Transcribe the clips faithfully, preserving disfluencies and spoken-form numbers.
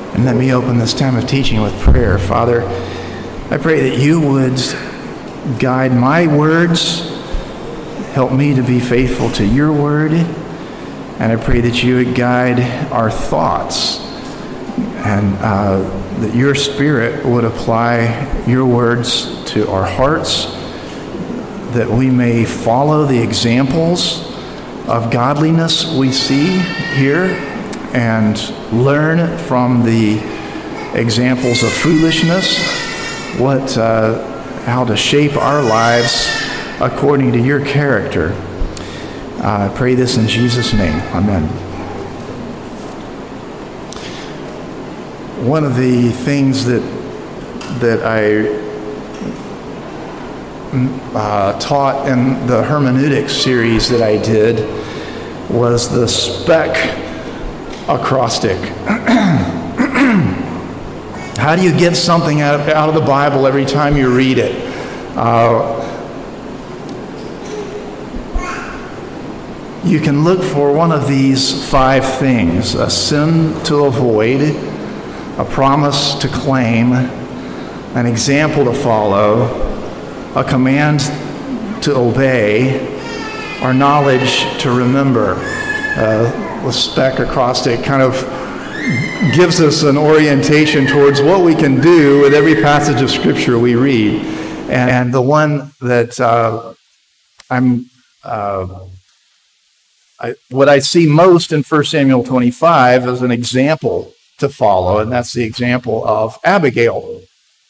And let me open this time of teaching with prayer. Father, I pray that you would guide my words, help me to be faithful to your word, and I pray that you would guide our thoughts, and uh, that your Spirit would apply your words to our hearts, that we may follow the examples of godliness we see here and learn from the examples of foolishness what uh, how to shape our lives according to your character. Uh, I pray this in Jesus' name. Amen. One of the things that that I uh, taught in the hermeneutics series that I did was the spec acrostic. How do you get something out of, out of the Bible every time you read it? Uh, you can look for one of these five things: a sin to avoid, a promise to claim, an example to follow, a command to obey, or knowledge to remember. Uh, the spec acrostic kind of gives us an orientation towards what we can do with every passage of Scripture we read. And, and the one that uh, I'm, uh, I, what I see most in First Samuel twenty-five is an example to follow, and that's the example of Abigail.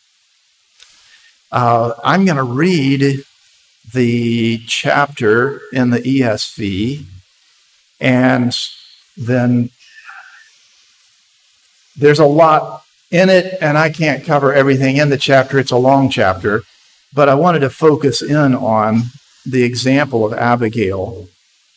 Uh, I'm going to read the chapter in the E S V, and then there's a lot in it, and I can't cover everything in the chapter. It's a long chapter, but I wanted to focus in on the example of Abigail.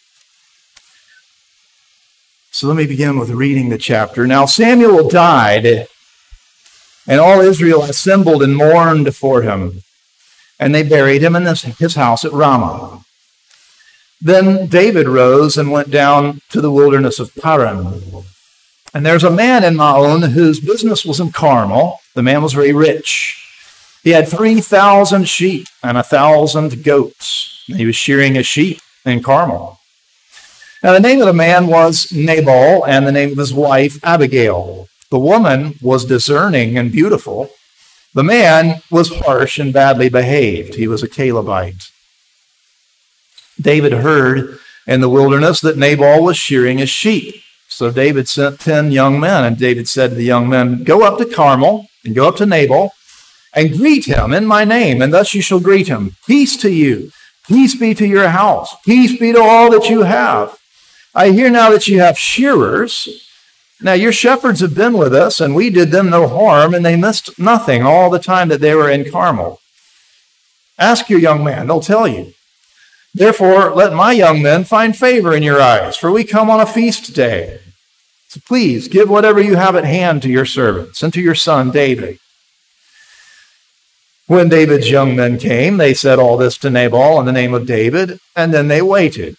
So let me begin with reading the chapter. Now Samuel died, and all Israel assembled and mourned for him, and they buried him in his house at Ramah. Then David rose and went down to the wilderness of Paran. And there's a man in Maon whose business was in Carmel. The man was very rich. He had three thousand sheep and a thousand goats. And he was shearing his sheep in Carmel. Now the name of the man was Nabal, and the name of his wife Abigail. The woman was discerning and beautiful. The man was harsh and badly behaved. He was a Calebite. David heard in the wilderness that Nabal was shearing his sheep. So David sent ten young men, and David said to the young men, "Go up to Carmel and go up to Nabal and greet him in my name, and thus you shall greet him. Peace to you. Peace be to your house. Peace be to all that you have. I hear now that you have shearers. Now your shepherds have been with us, and we did them no harm, and they missed nothing all the time that they were in Carmel. Ask your young man, they'll tell you. Therefore, let my young men find favor in your eyes, for we come on a feast day. So please give whatever you have at hand to your servants and to your son David." When David's young men came, they said all this to Nabal in the name of David, and then they waited.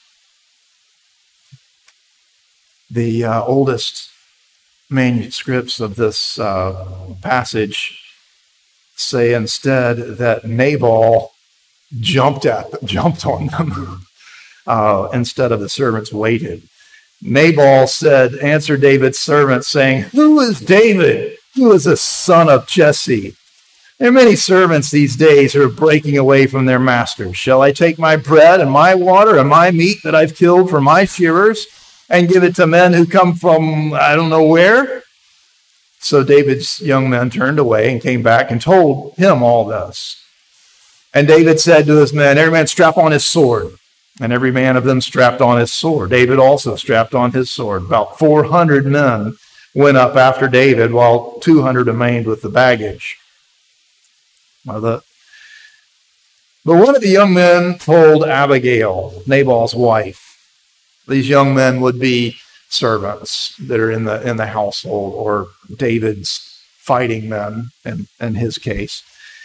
The uh, oldest manuscripts of this uh, passage say instead that Nabal jumped at them, jumped on them uh, instead of the servants waited. Nabal said, answered David's servants, saying, "Who is David? Who is the son of Jesse? There are many servants these days who are breaking away from their masters. Shall I take my bread and my water and my meat that I've killed for my shearers and give it to men who come from I don't know where?" So David's young men turned away and came back and told him all this. And David said to his men, "Every man strap on his sword." And every man of them strapped on his sword. David also strapped on his sword. About four hundred men went up after David, while two hundred remained with the baggage. Now the, but one of the young men told Abigail, Nabal's wife. These young men would be servants that are in the in the household, or David's fighting men in, in his case.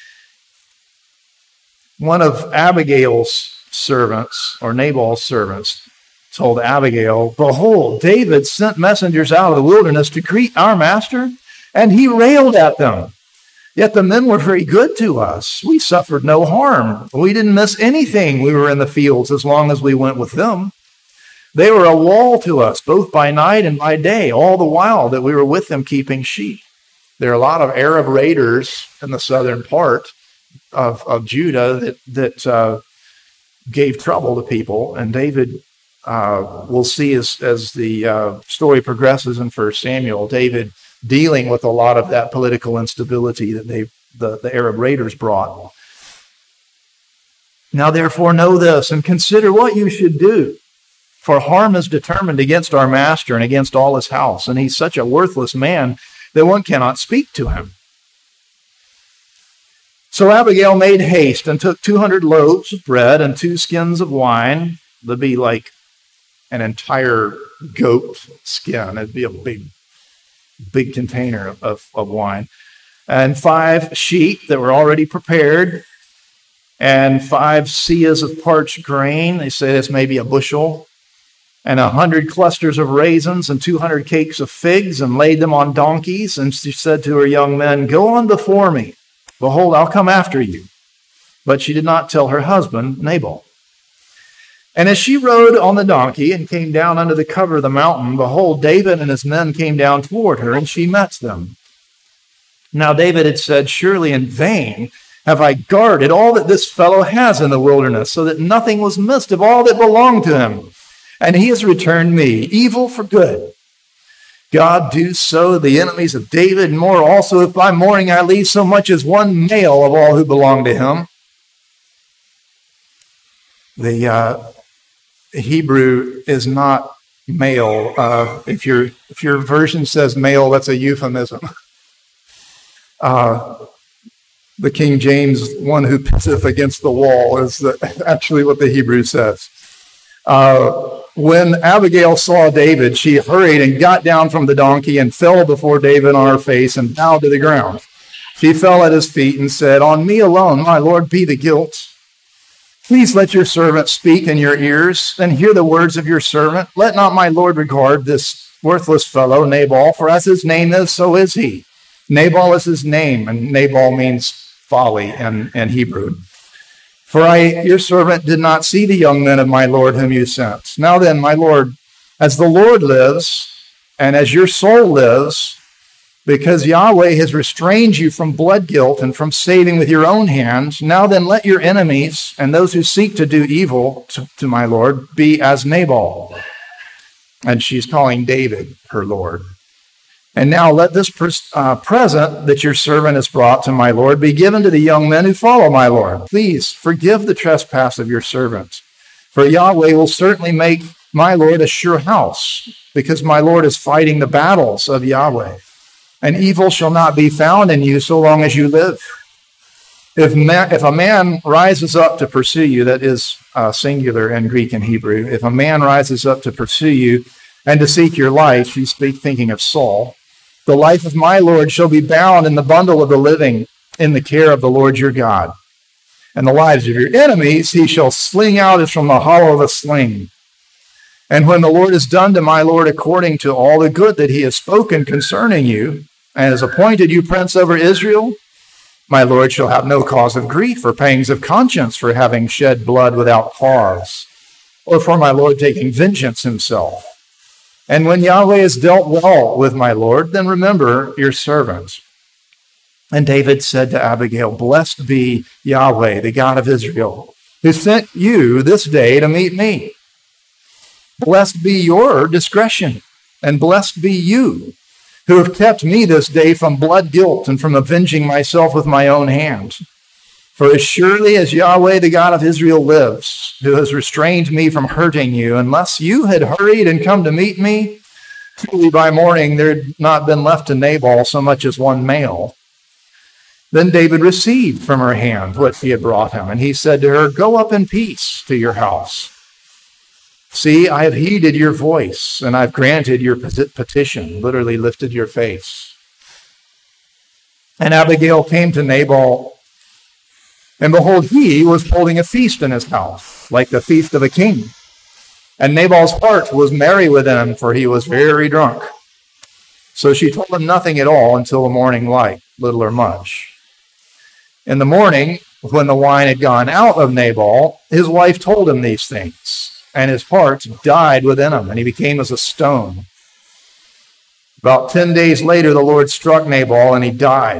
One of Abigail's servants, or Nabal's servants, told Abigail, "Behold, David sent messengers out of the wilderness to greet our master, And he railed at them. Yet the men were very good to us. We suffered no harm. We didn't miss anything. We were in the fields as long as we went with them. They were a wall to us, both by night and by day, all the while that we were with them keeping sheep. There are a lot of Arab raiders in the southern part of, of Judah that, that uh, gave trouble to people. And David, uh, we'll see as, as the uh, story progresses in First Samuel, David dealing with a lot of that political instability that they, the, the Arab raiders brought. Now, therefore, know this and consider what you should do. For harm is determined against our master and against all his house. And he's such a worthless man that one cannot speak to him. So Abigail made haste and took two hundred loaves of bread and two skins of wine. That'd be like an entire goat skin. It'd be a big big container of, of wine, and five sheep that were already prepared, and five seahs of parched grain. They say this may be a bushel, and a hundred clusters of raisins and two hundred cakes of figs, and laid them on donkeys. And she said to her young men, "Go on before me. Behold, I'll come after you." But she did not tell her husband, Nabal. And as she rode on the donkey and came down under the cover of the mountain, behold, David and his men came down toward her, and she met them. Now David had said, "Surely in vain have I guarded all that this fellow has in the wilderness, so that nothing was missed of all that belonged to him. And he has returned me evil for good. God do so, the enemies of David, and more also, if by morning I leave so much as one male of all who belong to him." The uh, Hebrew is not male. Uh, if your if your version says male, that's a euphemism. Uh, the King James, "one who pisseth against the wall," is the, actually what the Hebrew says. Uh, when Abigail saw David, she hurried and got down from the donkey and fell before David on her face and bowed to the ground. She fell at his feet and said, "On me alone, my Lord, be the guilt. Please let your servant speak in your ears, and hear the words of your servant. Let not my Lord regard this worthless fellow, Nabal, for as his name is, so is he." Nabal is his name, and Nabal means folly in, in Hebrew. "For I, your servant, did not see the young men of my Lord whom you sent. Now then, my Lord, as the Lord lives, and as your soul lives, because Yahweh has restrained you from blood guilt and from saving with your own hands, now then let your enemies and those who seek to do evil to, to my Lord be as Nabal." And she's calling David her Lord. "And now let this pres- uh, present that your servant has brought to my Lord be given to the young men who follow my Lord. Please forgive the trespass of your servant. For Yahweh will certainly make my Lord a sure house, because my Lord is fighting the battles of Yahweh. And evil shall not be found in you so long as you live. If, ma- if a man rises up to pursue you," that is uh, singular in Greek and Hebrew, "if a man rises up to pursue you and to seek your life," you speak thinking of Saul, "the life of my Lord shall be bound in the bundle of the living in the care of the Lord your God. And the lives of your enemies he shall sling out as from the hollow of a sling. And when the Lord has done to my Lord according to all the good that he has spoken concerning you, and has appointed you prince over Israel, my Lord shall have no cause of grief or pangs of conscience for having shed blood without cause, or for my Lord taking vengeance himself. And when Yahweh has dealt well with my Lord, then remember your servant." And David said to Abigail, "Blessed be Yahweh, the God of Israel, who sent you this day to meet me. Blessed be your discretion, and blessed be you, who have kept me this day from blood guilt and from avenging myself with my own hands. For as surely as Yahweh, the God of Israel, lives, who has restrained me from hurting you, unless you had hurried and come to meet me, truly by morning there had not been left to Nabal so much as one male." Then David received from her hand what she had brought him, and he said to her, "Go up in peace to your house. See, I have heeded your voice, and I've granted your petition," literally lifted your face. And Abigail came to Nabal, and behold, he was holding a feast in his house, like the feast of a king. And Nabal's heart was merry within him, for he was very drunk. So she told him nothing at all until the morning light, little or much. In the morning, when the wine had gone out of Nabal, his wife told him these things, and his heart died within him, and he became as a stone. About ten days later, the Lord struck Nabal, and he died.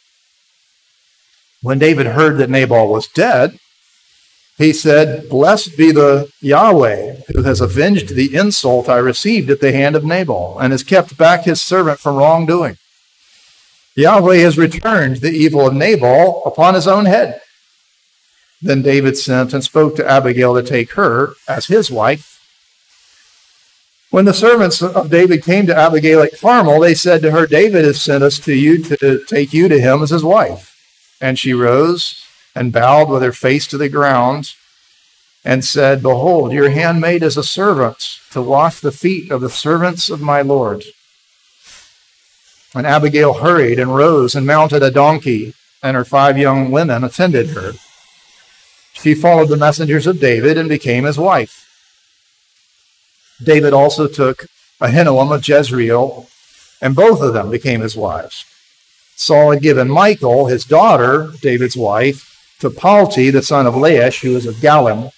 When David heard that Nabal was dead, he said, "Blessed be the Yahweh, who has avenged the insult I received at the hand of Nabal, and has kept back his servant from wrongdoing. Yahweh has returned the evil of Nabal upon his own head." Then David sent and spoke to Abigail to take her as his wife. When the servants of David came to Abigail at Carmel, they said to her, "David has sent us to you to take you to him as his wife." And she rose and bowed with her face to the ground and said, "Behold, your handmaid is a servant to wash the feet of the servants of my Lord." And Abigail hurried and rose and mounted a donkey, and her five young women attended her. She followed the messengers of David and became his wife. David also took Ahinoam of Jezreel, and both of them became his wives. Saul had given Michal, his daughter, David's wife, to Palti, the son of Laish, who was of Galim.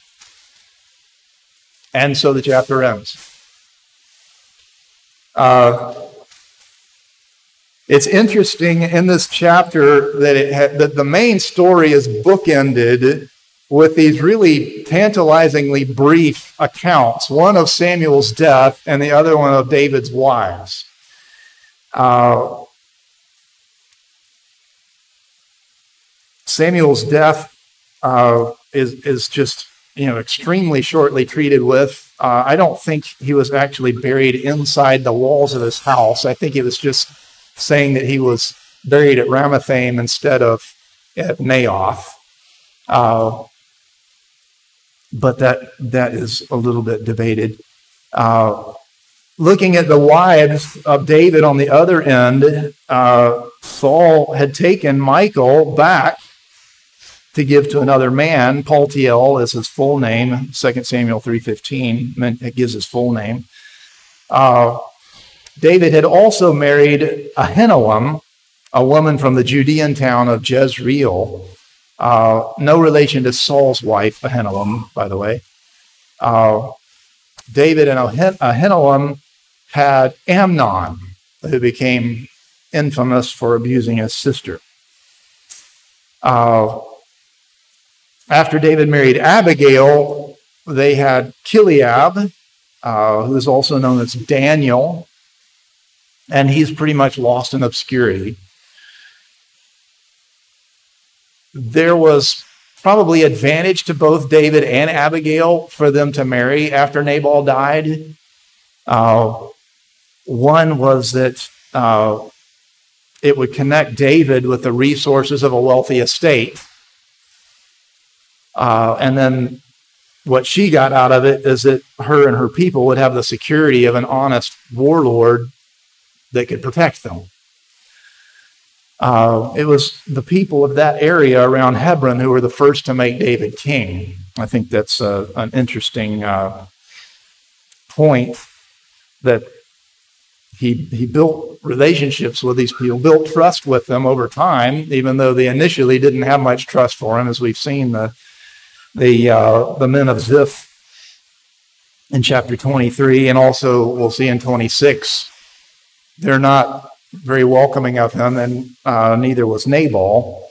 And so the chapter ends. Uh, it's interesting in this chapter that, it ha- that the main story is bookended with these really tantalizingly brief accounts, one of Samuel's death and the other one of David's wives. Uh, Samuel's death uh, is, is just, you know, extremely shortly treated with. Uh, I don't think he was actually buried inside the walls of his house. I think it was just saying that he was buried at Ramathaim instead of at Naioth. Uh, but that that is a little bit debated. Uh, looking at the wives of David on the other end, uh, Saul had taken Michal back to give to another man. Paltiel is his full name. Second Samuel three fifteen, it gives his full name. Uh, David had also married Ahinoam, a woman from the Judean town of Jezreel. Uh, no relation to Saul's wife, Ahinoam, by the way. Uh, David and Ahinoam had Amnon, who became infamous for abusing his sister. Uh, after David married Abigail, they had Chileab, uh, who is also known as Daniel, and he's pretty much lost in obscurity. There was probably advantage to both David and Abigail for them to marry after Nabal died. Uh, one was that uh, it would connect David with the resources of a wealthy estate. Uh, and then what she got out of it is that her and her people would have the security of an honest warlord that could protect them. Uh, it was the people of that area around Hebron who were the first to make David king. I think that's uh, an interesting uh, point, that he he built relationships with these people, built trust with them over time, even though they initially didn't have much trust for him, as we've seen the the uh, the men of Ziph in chapter twenty-three, and also we'll see in twenty-six. They're not very welcoming of him, and uh, neither was Nabal.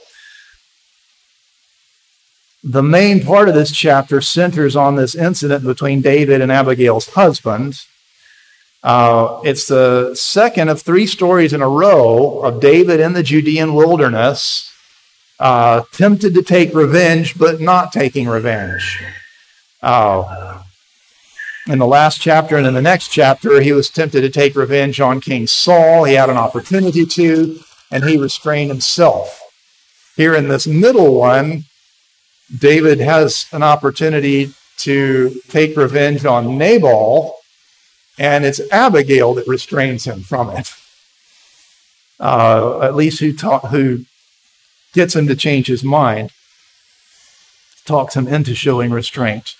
The main part of this chapter centers on this incident between David and Abigail's husband. Uh, it's the second of three stories in a row of David in the Judean wilderness, uh, tempted to take revenge, but not taking revenge. Uh, In the last chapter and in the next chapter, he was tempted to take revenge on King Saul. He had an opportunity to, and he restrained himself. Here in this middle one, David has an opportunity to take revenge on Nabal, and it's Abigail that restrains him from it. Uh, at least who, ta- who gets him to change his mind, talks him into showing restraint.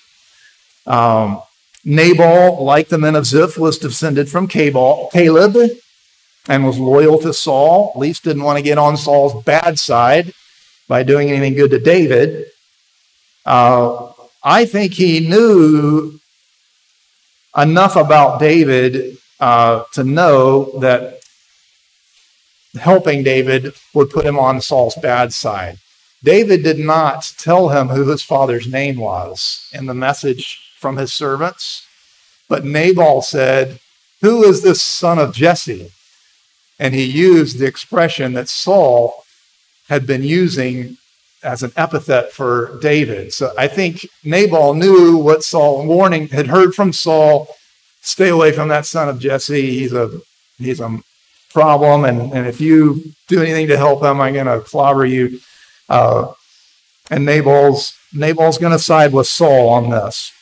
Um, Nabal, like the men of Ziph, was descended from Caleb, and was loyal to Saul, at least didn't want to get on Saul's bad side by doing anything good to David. Uh, I think he knew enough about David uh, to know that helping David would put him on Saul's bad side. David did not tell him who his father's name was in the message from his servants, but Nabal said, "Who is this son of Jesse?" And he used the expression that Saul had been using as an epithet for David. So I think Nabal knew what Saul warning had heard from Saul. Stay away from that son of Jesse. He's a he's a problem, and, and if you do anything to help him, I'm going to clobber you. Uh, and Nabal's Nabal's going to side with Saul on this.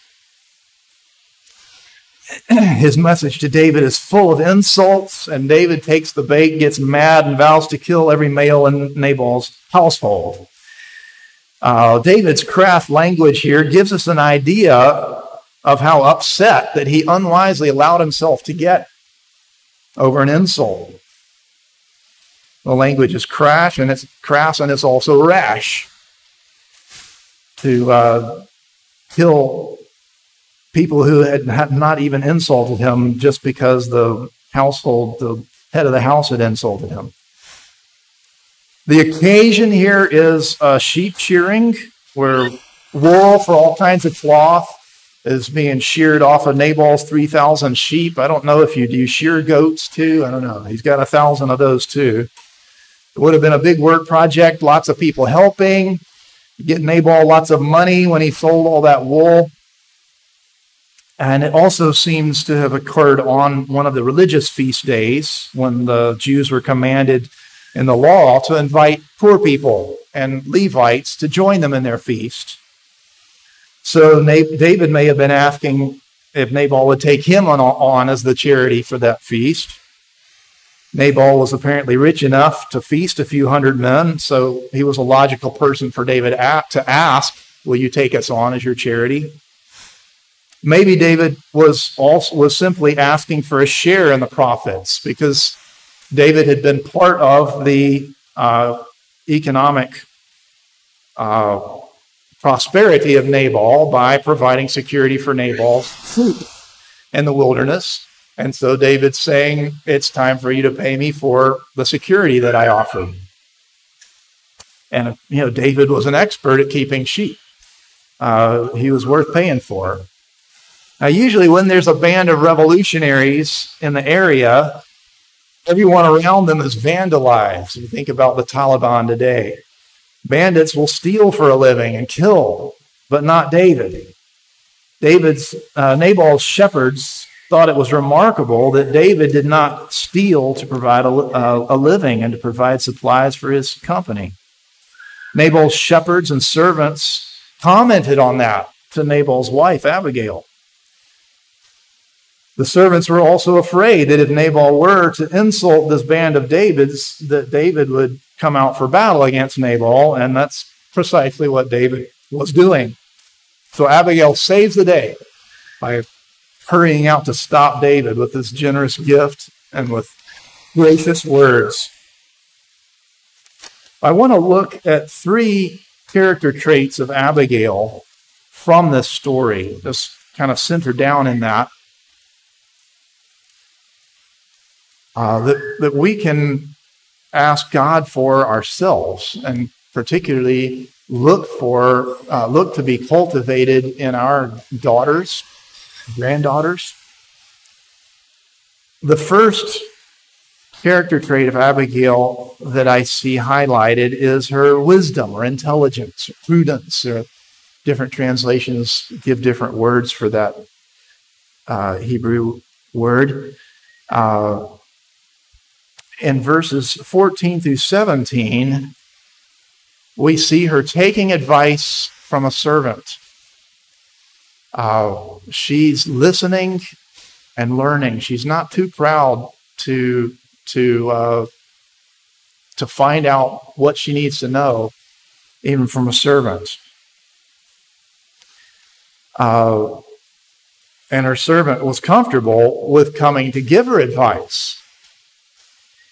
His message to David is full of insults, and David takes the bait, gets mad, and vows to kill every male in Nabal's household. Uh, David's craft language here gives us an idea of how upset that he unwisely allowed himself to get over an insult. The language is crass, and it's crass, and it's also rash. To uh, kill people who had not even insulted him just because the household, the head of the house had insulted him. The occasion here is uh, sheep shearing, where wool for all kinds of cloth is being sheared off of Nabal's three thousand sheep. I don't know if you do you shear goats too. I don't know. He's got a thousand of those too. It would have been a big work project, lots of people helping, get Nabal lots of money when he sold all that wool. And it also seems to have occurred on one of the religious feast days when the Jews were commanded in the law to invite poor people and Levites to join them in their feast. So David may have been asking if Nabal would take him on, on as the charity for that feast. Nabal was apparently rich enough to feast a few hundred men, so he was a logical person for David to ask, "Will you take us on as your charity?" Maybe David was also was simply asking for a share in the profits because David had been part of the uh, economic uh, prosperity of Nabal by providing security for Nabal's food in the wilderness. And so David's saying, "It's time for you to pay me for the security that I offered." And, you know, David was an expert at keeping sheep. Uh, he was worth paying for. Now, usually when there's a band of revolutionaries in the area, everyone around them is vandalized. You think about the Taliban today. Bandits will steal for a living and kill, but not David. David's uh, Nabal's shepherds thought it was remarkable that David did not steal to provide a, a, a living and to provide supplies for his company. Nabal's shepherds and servants commented on that to Nabal's wife, Abigail. The servants were also afraid that if Nabal were to insult this band of David's, that David would come out for battle against Nabal, and that's precisely what David was doing. So Abigail saves the day by hurrying out to stop David with this generous gift and with gracious words. I want to look at three character traits of Abigail from this story, just kind of center down in that. Uh, that, that we can ask God for ourselves, and particularly look for, uh, look to be cultivated in our daughters, granddaughters. The first character trait of Abigail that I see highlighted is her wisdom or intelligence, or prudence, or different translations give different words for that uh, Hebrew word. Uh, In verses fourteen through seventeen, we see her taking advice from a servant. Uh, she's listening and learning. She's not too proud to, to, uh, to find out what she needs to know, even from a servant. Uh, and her servant was comfortable with coming to give her advice.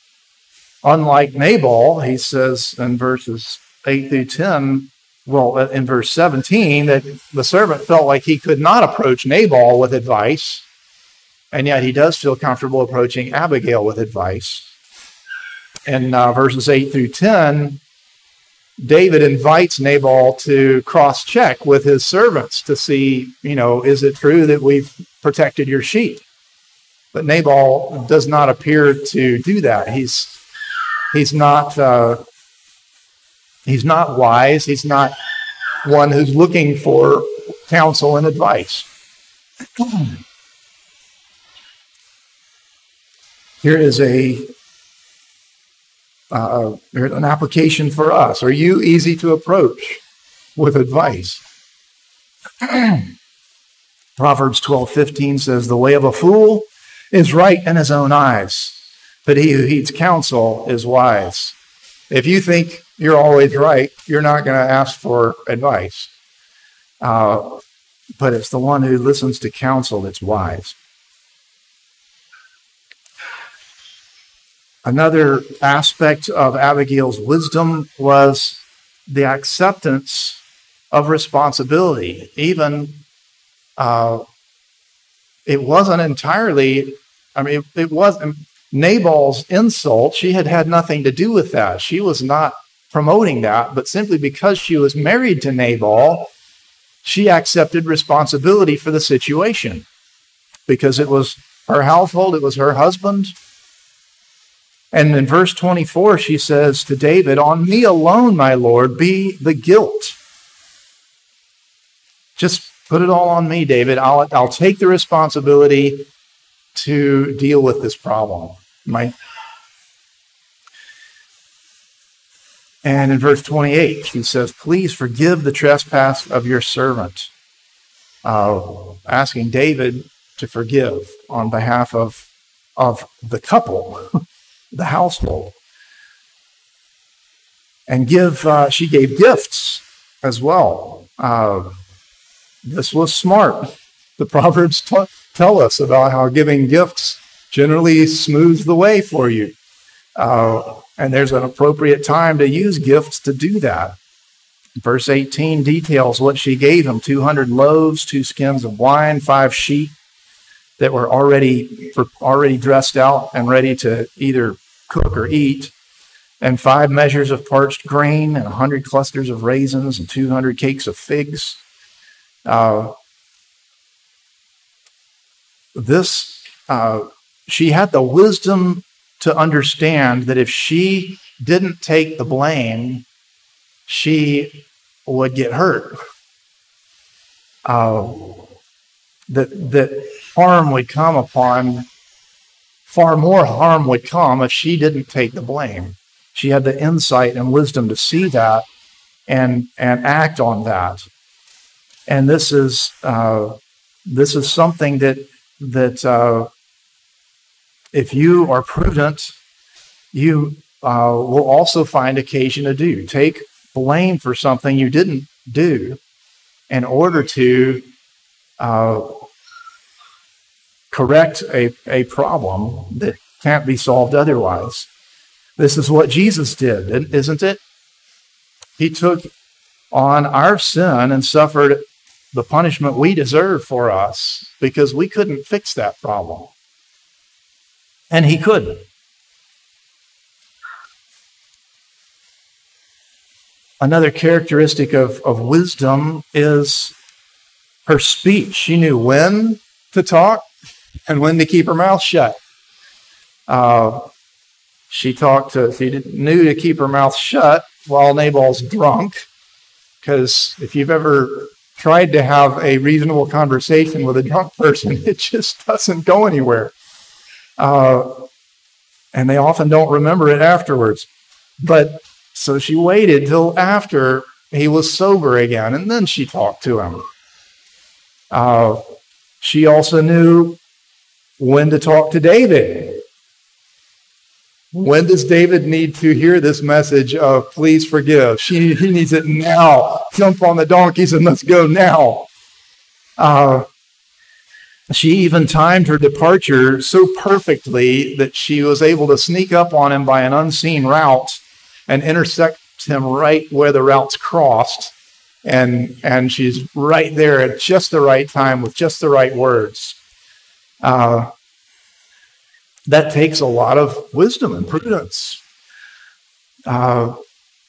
Unlike Nabal, he says in verses eight through ten, well, in verse seventeen, that the servant felt like he could not approach Nabal with advice, and yet he does feel comfortable approaching Abigail with advice. In uh, verses eight through ten, David invites Nabal to cross-check with his servants to see, you know, is it true that we've protected your sheep? But Nabal does not appear to do that. He's he's not uh, he's not wise. He's not one who's looking for counsel and advice. Here is a uh, an application for us. Are you easy to approach with advice? Proverbs twelve fifteen says, "The way of a fool is right in his own eyes, but he who heeds counsel is wise." If you think you're always right, you're not going to ask for advice. Uh, but it's the one who listens to counsel that's wise. Another aspect of Abigail's wisdom was the acceptance of responsibility. Even uh, it wasn't entirely, I mean, it, it wasn't Nabal's insult. She had had nothing to do with that. She was not promoting that, but simply because she was married to Nabal, she accepted responsibility for the situation because it was her household, it was her husband. And in verse twenty-four, she says to David, "On me alone, my Lord, be the guilt." Just put it all on me, David. I'll, I'll take the responsibility to deal with this problem. My... And in verse twenty-eight, she says, "Please forgive the trespass of your servant," uh, asking David to forgive on behalf of, of the couple. The household, and give. Uh, she gave gifts as well. Uh, this was smart. The Proverbs t- tell us about how giving gifts generally smooths the way for you, uh, and there's an appropriate time to use gifts to do that. Verse eighteen details what she gave him: two hundred loaves, two skins of wine, five sheep that were already already dressed out and ready to either cook or eat, and five measures of parched grain, and one hundred clusters of raisins, and two hundred cakes of figs. Uh, this, uh, she had the wisdom to understand that if she didn't take the blame, she would get hurt. Uh, that that harm would come upon, far more harm would come if she didn't take the blame. She had the insight and wisdom to see that and and act on that. And this is uh, this is something that that uh, if you are prudent, you uh, will also find occasion to do. Take blame for something you didn't do in order to uh, correct a, a problem that can't be solved otherwise. This is what Jesus did, isn't it? He took on our sin and suffered the punishment we deserve for us because we couldn't fix that problem. And he couldn't. Another characteristic of, of wisdom is her speech. She knew when to talk and when to keep her mouth shut. Uh, she talked to, she knew to keep her mouth shut while Nabal's drunk, because if you've ever tried to have a reasonable conversation with a drunk person, it just doesn't go anywhere. Uh, and they often don't remember it afterwards. But so she waited till after he was sober again, and then she talked to him. Uh, she also knew when to talk to David. When does David need to hear this message of please forgive? She, he needs it now. Jump on the donkeys and let's go now. Uh, She even timed her departure so perfectly that she was able to sneak up on him by an unseen route and intersect him right where the routes crossed. And, and she's right there at just the right time with just the right words. Uh, that takes a lot of wisdom and prudence. Uh,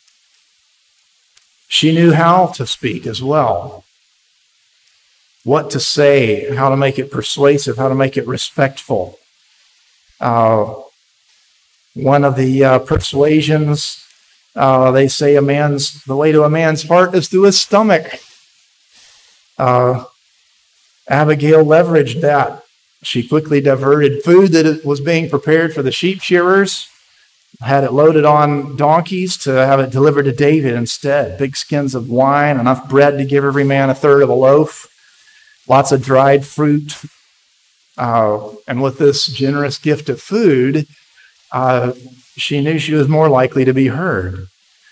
she knew how to speak as well. What to say, how to make it persuasive, how to make it respectful. Uh, one of the uh, persuasions, uh, they say a man's the way to a man's heart is through his stomach. Uh, Abigail leveraged that. She quickly diverted food that was being prepared for the sheep shearers, had it loaded on donkeys to have it delivered to David instead. Big skins of wine, enough bread to give every man a third of a loaf. Lots of dried fruit. Uh, and with this generous gift of food, uh, she knew she was more likely to be heard.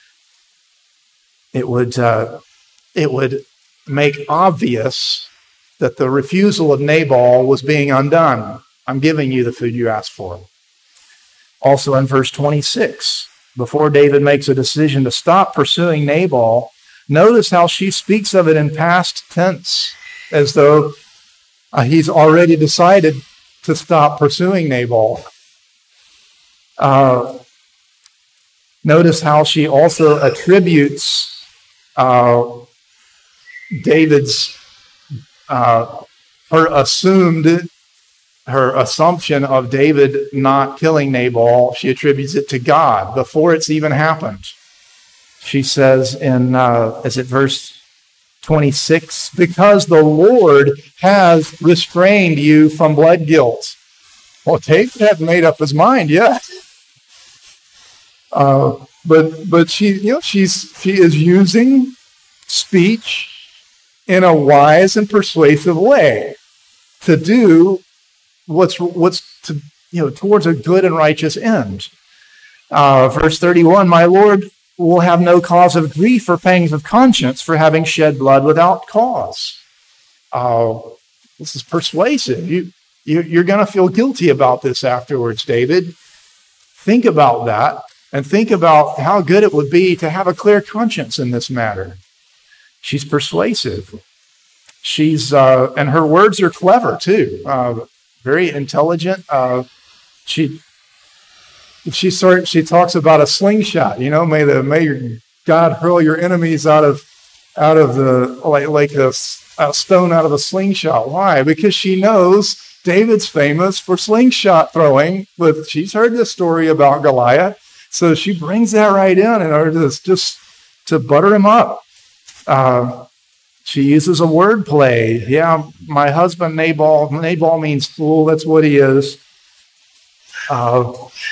It would, uh, it would make obvious that the refusal of Nabal was being undone. I'm giving you the food you asked for. Also in verse twenty-six, before David makes a decision to stop pursuing Nabal, notice how she speaks of it in past tense, as though uh, he's already decided to stop pursuing Nabal. Uh, notice how she also attributes uh, David's, uh, her assumed, her assumption of David not killing Nabal, she attributes it to God before it's even happened. She says in, uh, is it verse twenty-six, because the Lord has restrained you from blood guilt. Well, David hadn't made up his mind yet. Uh, but but she, you know, she's she is using speech in a wise and persuasive way to do what's what's to you know towards a good and righteous end. Uh, verse thirty-one, my Lord will have no cause of grief or pangs of conscience for having shed blood without cause. Uh, this is persuasive. You, you, you're going to feel guilty about this afterwards, David. Think about that and think about how good it would be to have a clear conscience in this matter. She's persuasive. She's uh, and her words are clever too. Uh, very intelligent. Uh, she. She sort she talks about a slingshot, you know, may the may your God hurl your enemies out of out of the like like a, a stone out of a slingshot. Why? Because she knows David's famous for slingshot throwing, but she's heard this story about Goliath, so she brings that right in in order to just to butter him up. Uh, she uses a word play. Yeah, my husband Nabal. Nabal means fool. That's what he is. Uh,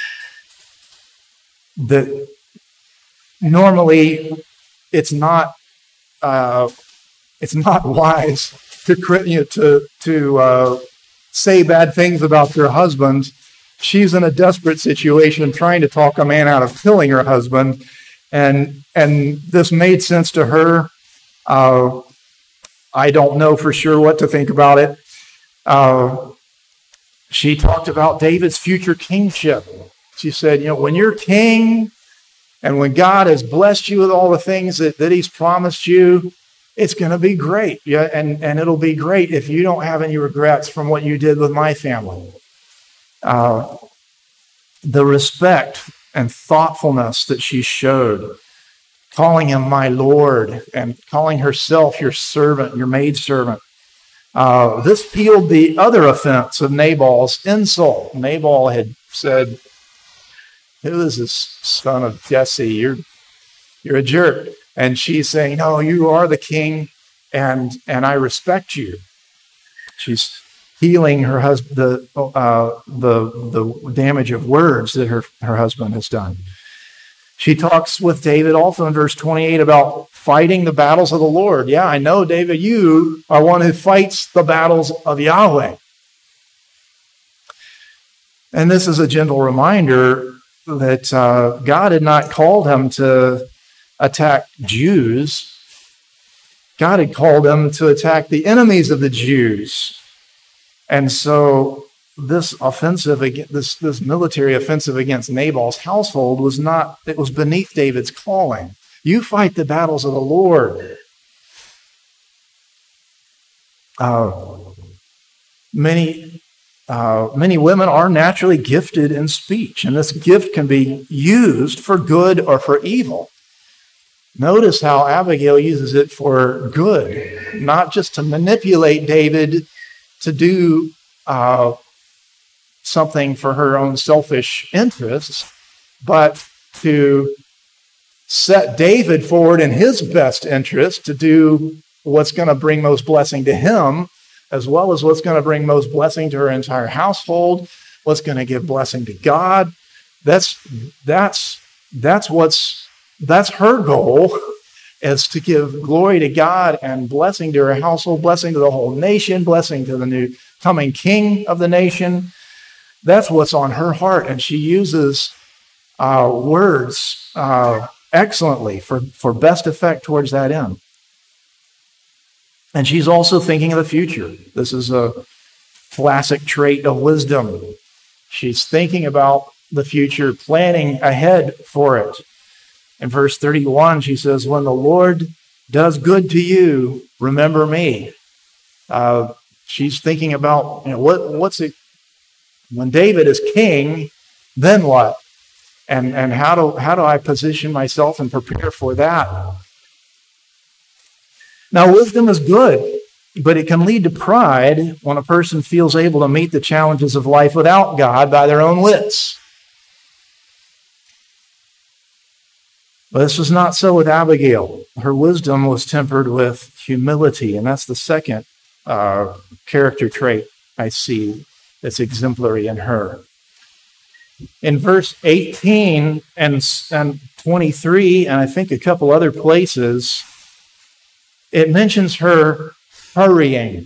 that normally it's not uh, it's not wise to you know, to to uh, say bad things about your husband. She's in a desperate situation, trying to talk a man out of killing her husband, and and this made sense to her. Uh, I don't know for sure what to think about it. Uh, she talked about David's future kingship. She said, you know, when you're king and when God has blessed you with all the things that, that he's promised you, it's going to be great. Yeah, and, and it'll be great if you don't have any regrets from what you did with my family. Uh, the respect and thoughtfulness that she showed, calling him my Lord and calling herself your servant, your maidservant. Uh, this peeled the other offense of Nabal's insult. Nabal had said, who is this son of Jesse? You're, you're a jerk. And she's saying, no, you are the king, and and I respect you. She's healing her husband, the uh, the the damage of words that her, her husband has done. She talks with David also in verse twenty-eight about fighting the battles of the Lord. Yeah, I know, David, you are one who fights the battles of Yahweh. And this is a gentle reminder that uh, God had not called him to attack Jews. God had called him to attack the enemies of the Jews. And so this offensive, this, this military offensive against Nabal's household was not, it was beneath David's calling. You fight the battles of the Lord. Uh, many, uh, many women are naturally gifted in speech, and this gift can be used for good or for evil. Notice how Abigail uses it for good, not just to manipulate David to do uh, something for her own selfish interests, but to set David forward in his best interest to do what's going to bring most blessing to him, as well as what's going to bring most blessing to her entire household, what's going to give blessing to God. That's that's that's what's that's her goal, is to give glory to God and blessing to her household, blessing to the whole nation, blessing to the new coming king of the nation. That's what's on her heart, and she uses uh, words uh, excellently for, for best effect towards that end. And she's also thinking of the future. This is a classic trait of wisdom. She's thinking about the future, planning ahead for it. In verse thirty-one, she says, when the Lord does good to you, remember me. Uh, she's thinking about, you know, what, what's it, when David is king, then what? And and how do how do I position myself and prepare for that? Now, wisdom is good, but it can lead to pride when a person feels able to meet the challenges of life without God by their own wits. But this was not so with Abigail. Her wisdom was tempered with humility, and that's the second uh, character trait I see that's exemplary in her. In verse eighteen and, and twenty-three, and I think a couple other places, it mentions her hurrying.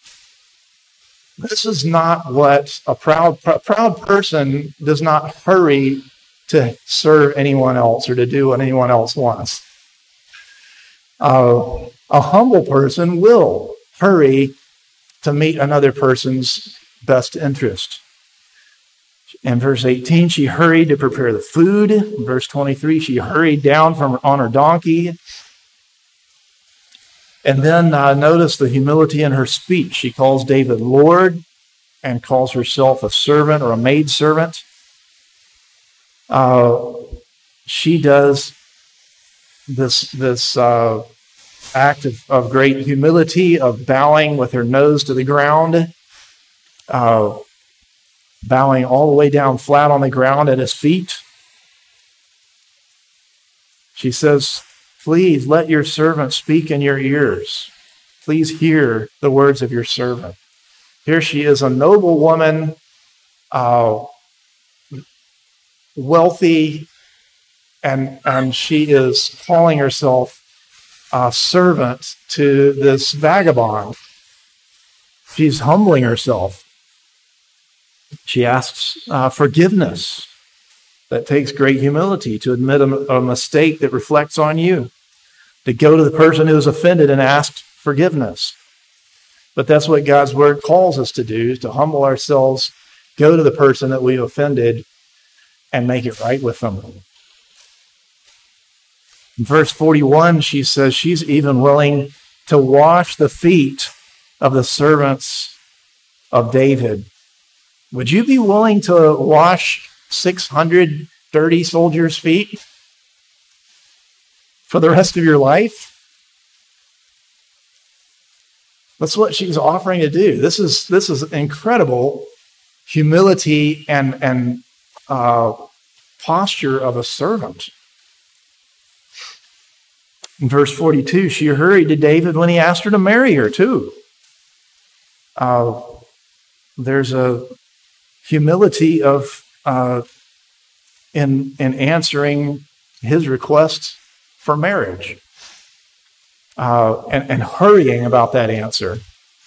This is not what a proud, a proud person does not hurry to serve anyone else or to do what anyone else wants. Uh, a humble person will hurry to meet another person's best interest. In verse eighteen, she hurried to prepare the food. In verse twenty-three, she hurried down from on her donkey. And then uh, notice the humility in her speech. She calls David Lord and calls herself a servant or a maidservant. Uh, she does this, this uh, act of, of great humility, of bowing with her nose to the ground, uh, bowing all the way down flat on the ground at his feet. She says, please let your servant speak in your ears. Please hear the words of your servant. Here she is, a noble woman, uh, wealthy, and, and she is calling herself a servant to this vagabond. She's humbling herself. She asks uh, forgiveness. That takes great humility to admit a, a mistake that reflects on you, to go to the person who is offended and ask forgiveness. But that's what God's word calls us to do, to humble ourselves, go to the person that we offended, and make it right with them. In verse forty-one, she says she's even willing to wash the feet of the servants of David. Would you be willing to wash six hundred dirty soldiers' feet for the rest of your life? That's what she's offering to do. This is this is incredible humility and and uh, posture of a servant. In verse forty-two, she hurried to David when he asked her to marry her too. Uh, there's a humility of uh, in in answering his request for marriage, uh, and, and hurrying about that answer.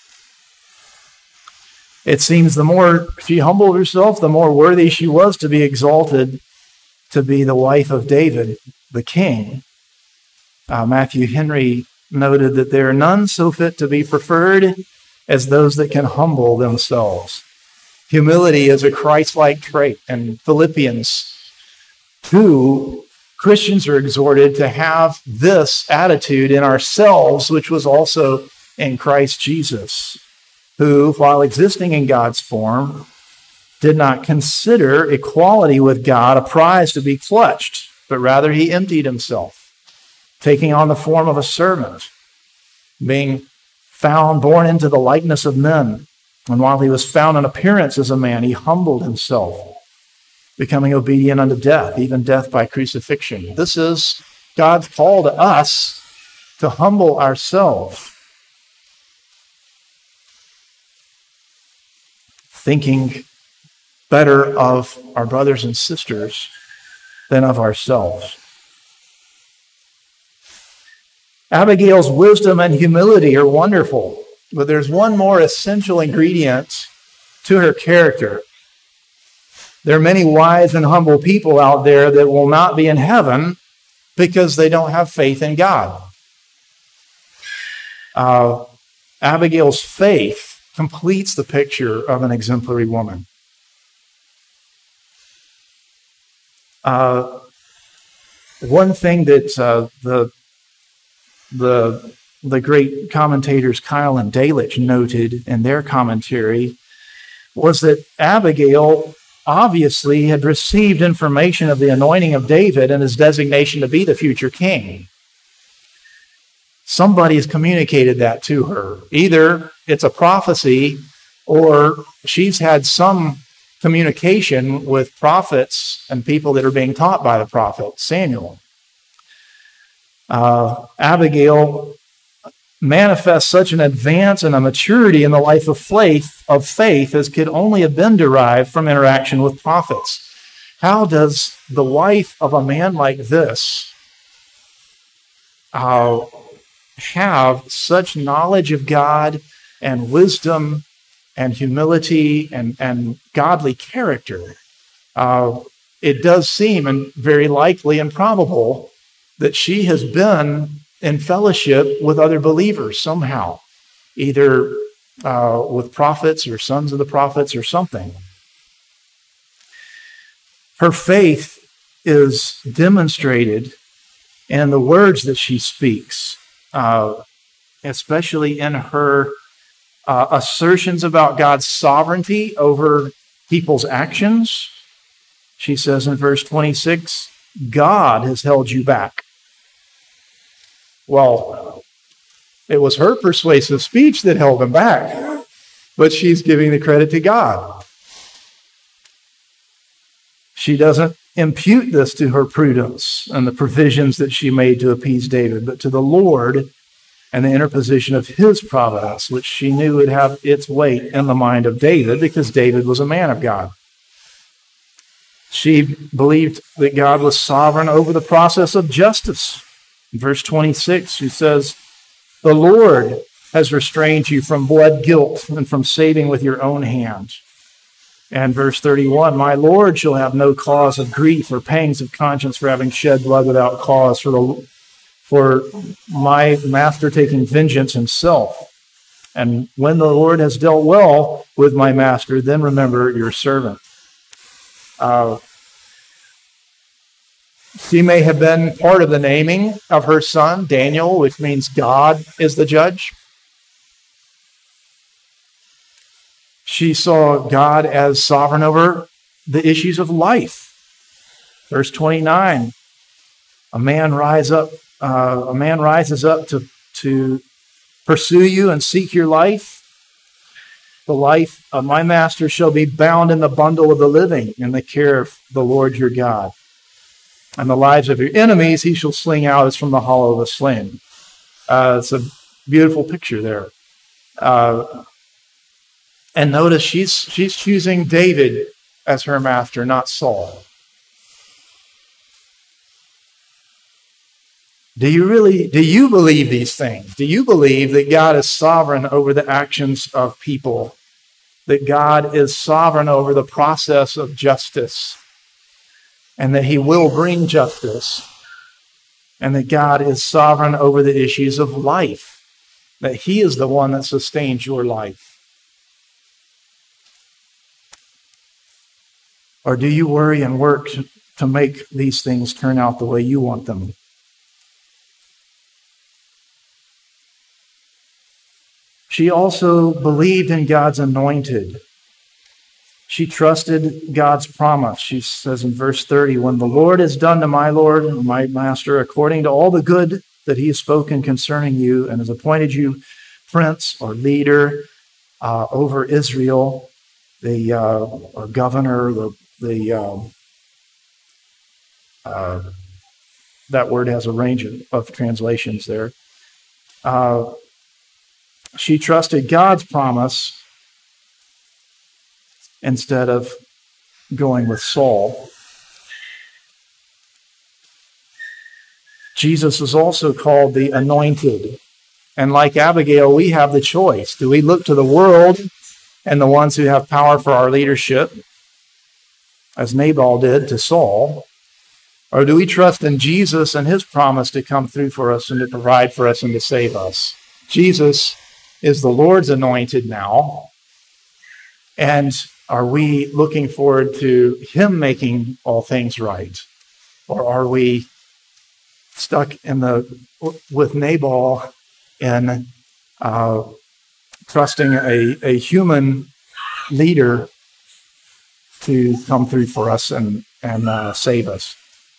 It seems the more she humbled herself, the more worthy she was to be exalted to be the wife of David, the king. Uh, Matthew Henry noted that there are none so fit to be preferred as those that can humble themselves. Humility is a Christ-like trait. In Philippians two, Christians are exhorted to have this attitude in ourselves, which was also in Christ Jesus, who, while existing in God's form, did not consider equality with God a prize to be clutched, but rather he emptied himself, taking on the form of a servant, being found born into the likeness of men. And while he was found in appearance as a man, he humbled himself, becoming obedient unto death, even death by crucifixion. This is God's call to us to humble ourselves, thinking better of our brothers and sisters than of ourselves. Abigail's wisdom and humility are wonderful, but there's one more essential ingredient to her character. There are many wise and humble people out there that will not be in heaven because they don't have faith in God. Uh, Abigail's faith completes the picture of an exemplary woman. Uh, one thing that uh, the the the great commentators Kyle and Delitzsch noted in their commentary was that Abigail obviously had received information of the anointing of David and his designation to be the future king. Somebody has communicated that to her. Either it's a prophecy or she's had some communication with prophets and people that are being taught by the prophet Samuel. Uh, Abigail manifests such an advance and a maturity in the life of faith, of faith as could only have been derived from interaction with prophets. How does the wife of a man like this uh, have such knowledge of God and wisdom and humility and, and godly character? Uh, it does seem, and very likely and probable, that she has been in fellowship with other believers somehow, either uh, with prophets or sons of the prophets or something. Her faith is demonstrated in the words that she speaks, uh, especially in her Uh, assertions about God's sovereignty over people's actions. She says in verse twenty-six, God has held you back. Well, it was her persuasive speech that held him back, but she's giving the credit to God. She doesn't impute this to her prudence and the provisions that she made to appease David, but to the Lord and the interposition of his providence, which she knew would have its weight in the mind of David because David was a man of God. She believed that God was sovereign over the process of justice. In verse twenty-six, she says, the Lord has restrained you from blood guilt and from saving with your own hand. And verse thirty-one, my Lord shall have no cause of grief or pangs of conscience for having shed blood without cause, for the for my master taking vengeance himself. And when the Lord has dealt well with my master, then remember your servant. Uh, she may have been part of the naming of her son, Daniel, which means God is the judge. She saw God as sovereign over the issues of life. Verse twenty-nine, a man rise up Uh, a man rises up to, to pursue you and seek your life. The life of my master shall be bound in the bundle of the living in the care of the Lord your God. And the lives of your enemies he shall sling out as from the hollow of a sling. Uh, it's a beautiful picture there. Uh, and notice she's, she's choosing David as her master, not Saul. Do you really, do you believe these things? Do you believe that God is sovereign over the actions of people? That God is sovereign over the process of justice? And that he will bring justice? And that God is sovereign over the issues of life? that he is the one that sustains your life? Or do you worry and work to make these things turn out the way you want them? She also believed in God's anointed. She trusted God's promise. She says in verse thirty, when the Lord has done to my Lord and my master according to all the good that he has spoken concerning you and has appointed you prince or leader uh, over Israel, the uh, or governor, the, the um, uh, that word has a range of, of translations there. Uh, she trusted God's promise instead of going with Saul. Jesus is also called the anointed. And like Abigail, we have the choice. Do we look to the world and the ones who have power for our leadership, as Nabal did to Saul? Or do we trust in Jesus and his promise to come through for us and to provide for us and to save us? Jesus is the Lord's anointed now. And are we looking forward to him making all things right? Or are we stuck in the with Nabal and uh, trusting a, a human leader to come through for us and, and uh, save us?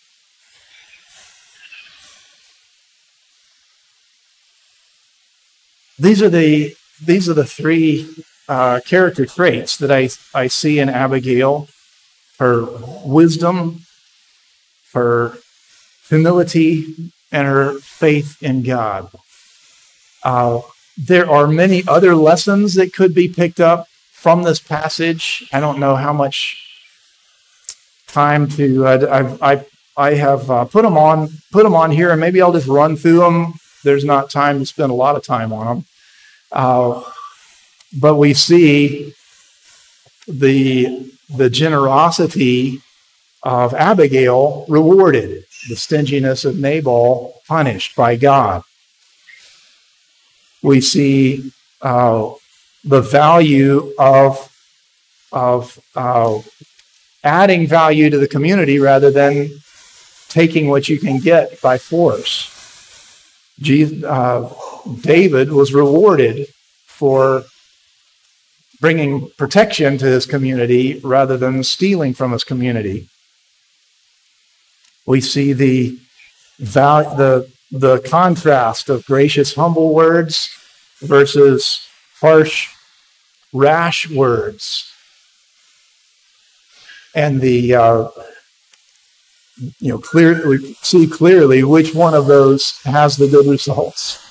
These are the these are the three uh, character traits that I, I see in Abigail: her wisdom, her humility, and her faith in God. Uh, there are many other lessons that could be picked up from this passage. I don't know how much time to. Uh, I've, I've I have uh, put them on put them on here, and maybe I'll just run through them. There's not time to spend a lot of time on them. Uh, but we see the, the generosity of Abigail rewarded, the stinginess of Nabal punished by God. We see uh, the value of, of uh, adding value to the community rather than taking what you can get by force. Jesus, uh, David was rewarded for bringing protection to his community rather than stealing from his community. We see the val- the the contrast of gracious, humble words versus harsh, rash words, and the uh, you know clear we see clearly which one of those has the good results.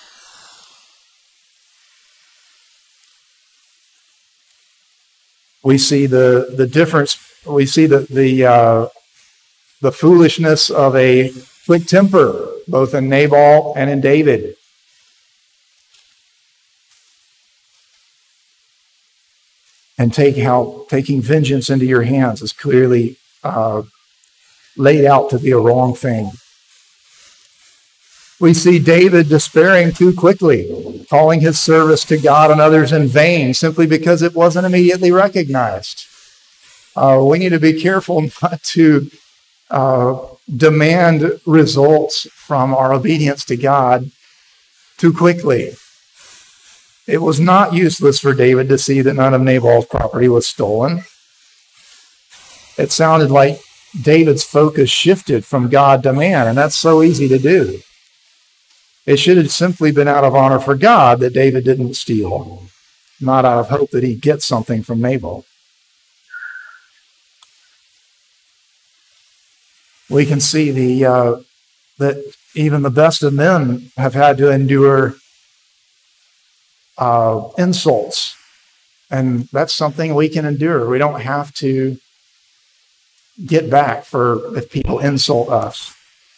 We see the the difference. We see the the uh, the foolishness of a quick temper, both in Nabal and in David. And take how taking vengeance into your hands is clearly uh, laid out to be a wrong thing. We see David despairing too quickly, calling his service to God and others in vain simply because it wasn't immediately recognized. Uh, we need to be careful not to uh, demand results from our obedience to God too quickly. It was not useless for David to see that none of Nabal's property was stolen. It sounded like David's focus shifted from God to man, and that's so easy to do. It should have simply been out of honor for God that David didn't steal, not out of hope that he'd get something from Nabal. We can see the uh, that even the best of men have had to endure uh, insults, and that's something we can endure. We don't have to get back for if people insult us.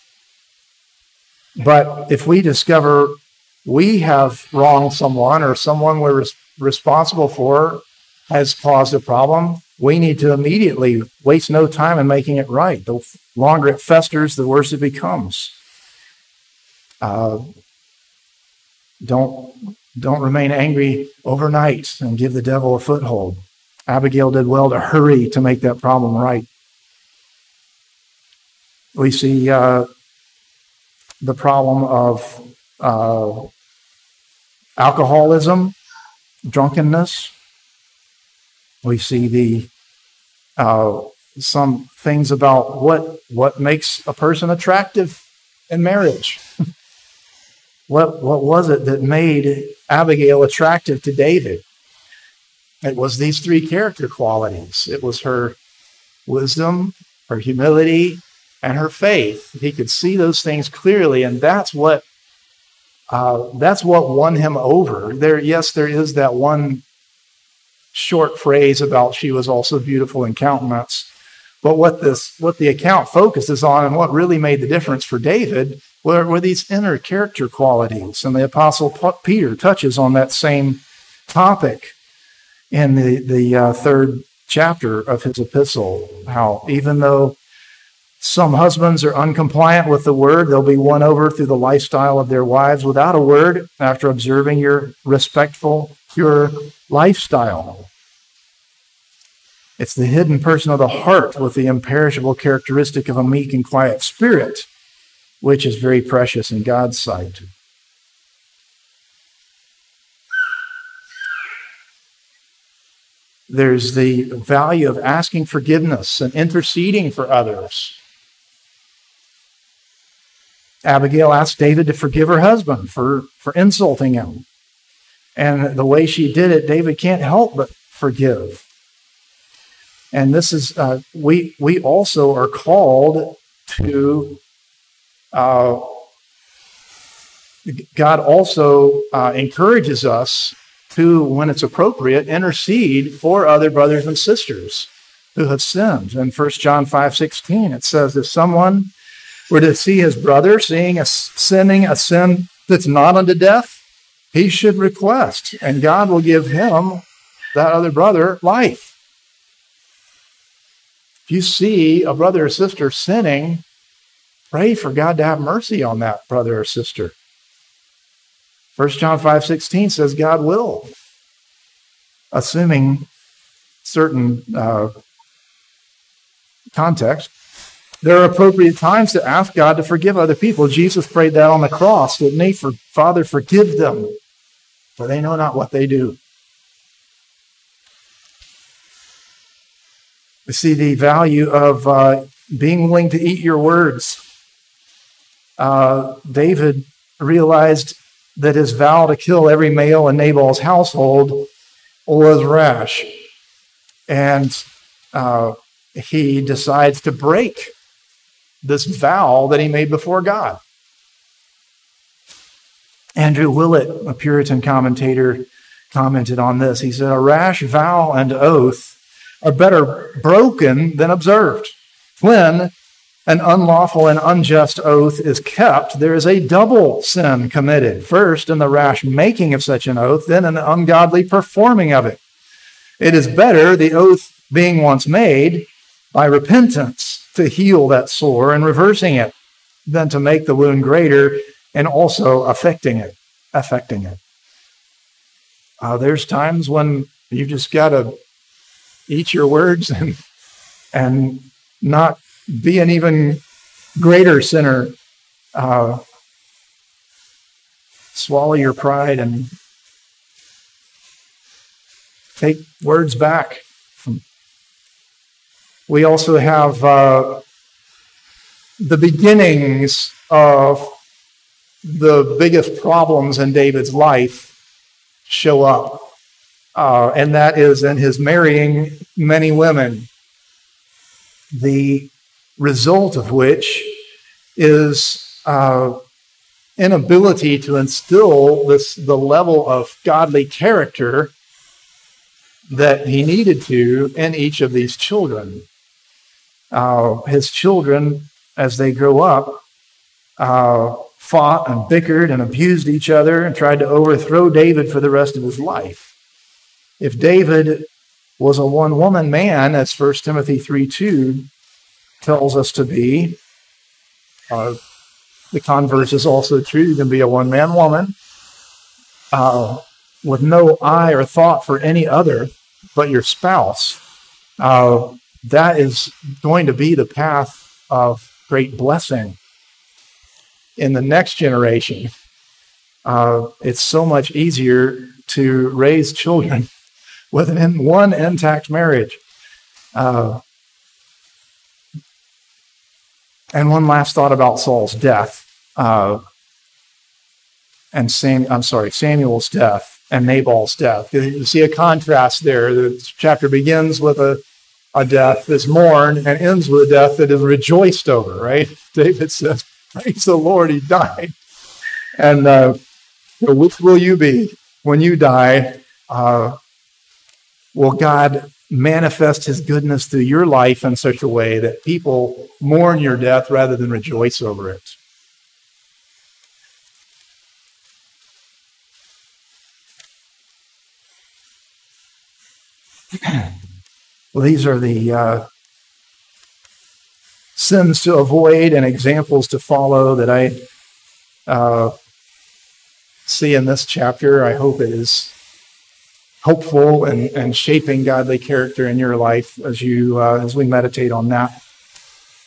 But if we discover we have wronged someone or someone we're res- responsible for has caused a problem, we need to immediately waste no time in making it right. The longer it festers, the worse it becomes. Uh, don't Don't remain angry overnight and give the devil a foothold. Abigail did well to hurry to make that problem right. We see uh, the problem of uh, alcoholism, drunkenness. We see the uh, some things about what what makes a person attractive in marriage. what what was it that made Abigail attractive to David? It was these three character qualities. It was her wisdom, her humility, and her faith. He could see those things clearly, and that's what uh, that's what won him over. There, yes, there is that one short phrase about she was also beautiful in countenance, but what this what the account focuses on and what really made the difference for David were, were these inner character qualities, and the Apostle Peter touches on that same topic in the, the uh, third chapter of his epistle, how even though some husbands are uncompliant with the word, they'll be won over through the lifestyle of their wives without a word after observing your respectful, pure lifestyle. It's the hidden person of the heart with the imperishable characteristic of a meek and quiet spirit, which is very precious in God's sight. There's the value of asking forgiveness and interceding for others. Abigail asked David to forgive her husband for, for insulting him. And the way she did it, David can't help but forgive. And this is, uh, we we also are called to, uh, God also uh, encourages us to, when it's appropriate, intercede for other brothers and sisters who have sinned. In First John five sixteen, it says, if someone were to see his brother seeing a, sinning a sin that's not unto death, he should request, and God will give him, that other brother, life. If you see a brother or sister sinning, pray for God to have mercy on that brother or sister. First John five sixteen says God will, assuming certain uh, context. There are appropriate times to ask God to forgive other people. Jesus prayed that on the cross, didn't he? For Father, forgive them, for they know not what they do. We see the value of uh, being willing to eat your words. Uh, David realized that his vow to kill every male in Nabal's household was rash. And uh, he decides to break this vow that he made before God. Andrew Willett, a Puritan commentator, commented on this. He said, a rash vow and oath are better broken than observed. When an unlawful and unjust oath is kept, there is a double sin committed. First, in the rash making of such an oath, then in the ungodly performing of it. It is better, the oath being once made, by repentance to heal that sore and reversing it, than to make the wound greater and also affecting it. Affecting it. Uh, there's times when you just got to eat your words and and not be an even greater sinner. Uh, swallow your pride and take words back. We also have uh, the beginnings of the biggest problems in David's life show up. Uh, and that is in his marrying many women, the result of which is uh, inability to instill this the level of godly character that he needed to in each of these children. Uh, his children, as they grow up, uh, fought and bickered and abused each other and tried to overthrow David for the rest of his life. If David was a one-woman man, as First Timothy three two tells us to be, uh, the converse is also true. You can be a one-man woman. Uh, with no eye or thought for any other but your spouse, uh, that is going to be the path of great blessing in the next generation. Uh, it's so much easier to raise children with an in, one intact marriage. Uh, and one last thought about Saul's death, uh, and Sam, I'm sorry, Samuel's death and Nabal's death. You see a contrast there. The chapter begins with a, a death that's mourned and ends with a death that is rejoiced over, right? David says, praise the Lord, he died. And uh, which will you be when you die? Uh, will God manifest his goodness through your life in such a way that people mourn your death rather than rejoice over it? Well, these are the uh, sins to avoid and examples to follow that I uh, see in this chapter. I hope it is hopeful and, and shaping godly character in your life as you uh, as we meditate on that.